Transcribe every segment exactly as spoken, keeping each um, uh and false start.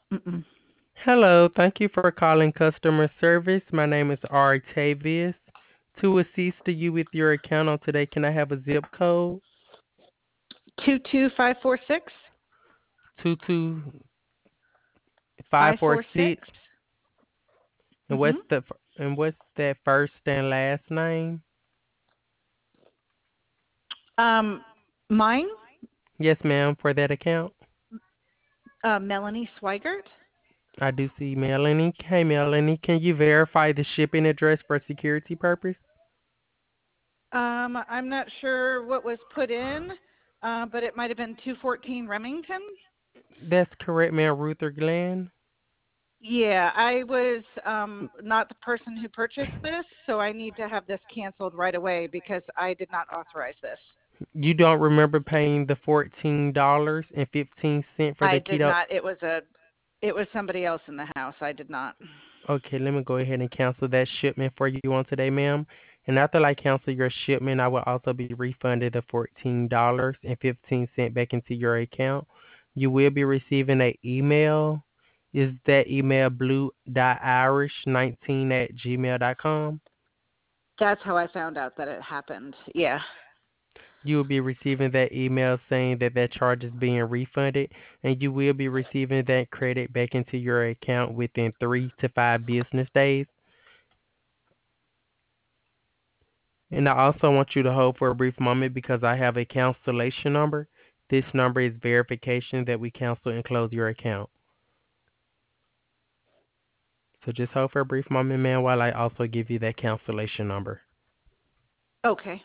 Mm-mm. Hello, thank you for calling customer service. My name is Artavius. To assist you with your account on today, can I have a zip code? Two two five four six two two five five four four six. six. And what's Mm-hmm. the and what's that first and last name? Um, mine, Yes, ma'am, for that account. uh, Melanie Swigert. I do see Melanie. Hey, Melanie, can you verify the shipping address for security purpose? Um, I'm not sure what was put in, uh, but it might have been two fourteen Remington. That's correct, ma'am. Ruther Glenn. Yeah, I was um, not the person who purchased this, so I need to have this canceled right away because I did not authorize this. You don't remember paying the fourteen dollars and fifteen cent for the I did keto? not. It was a, it was somebody else in the house. I did not. Okay, let me go ahead and cancel that shipment for you on today, ma'am. And after I cancel your shipment, I will also be refunded the fourteen dollars and fifteen cent back into your account. You will be receiving an email. Is that email blue dot irish nineteen at gmail dot com? That's how I found out that it happened. Yeah. You will be receiving that email saying that that charge is being refunded, and you will be receiving that credit back into your account within three to five business days. And I also want you to hold for a brief moment because I have a cancellation number. This number is verification that we cancel and close your account. So just hold for a brief moment, man, while I also give you that cancellation number. Okay.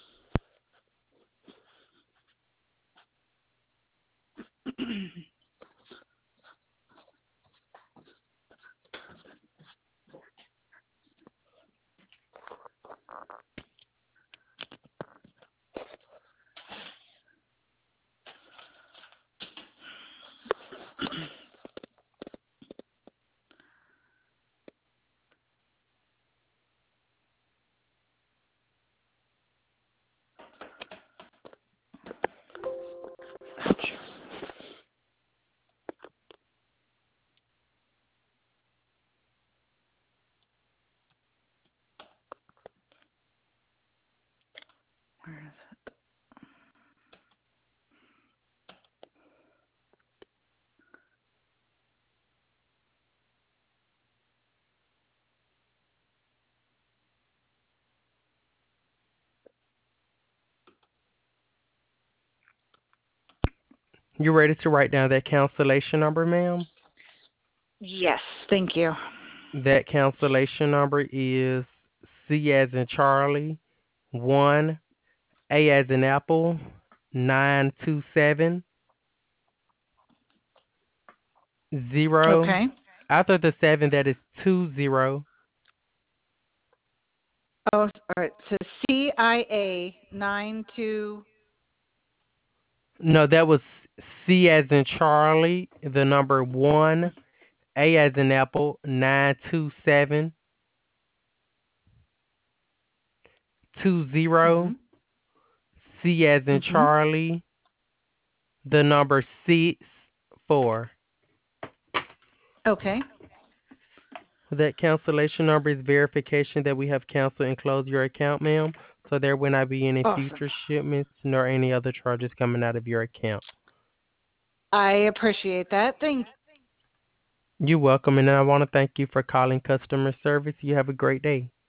Where is it? You ready to write down that cancellation number, ma'am? Yes, thank you. That cancellation number is C as in Charlie, one, A as in Apple, nine two seven zero. Okay. After the seven, that is two zero. Oh, all right. So C I A nine two. No, that was C as in Charlie, the number one, A as in Apple, nine two seven two zero. Mhm. C as in Mhm. Charlie, the number six four. Okay. That cancellation number is verification that we have canceled and closed your account, ma'am. So there will not be any Awesome. future shipments nor any other charges coming out of your account. I appreciate that. Thank. You're welcome, and I want to thank you for calling customer service. You have a great day.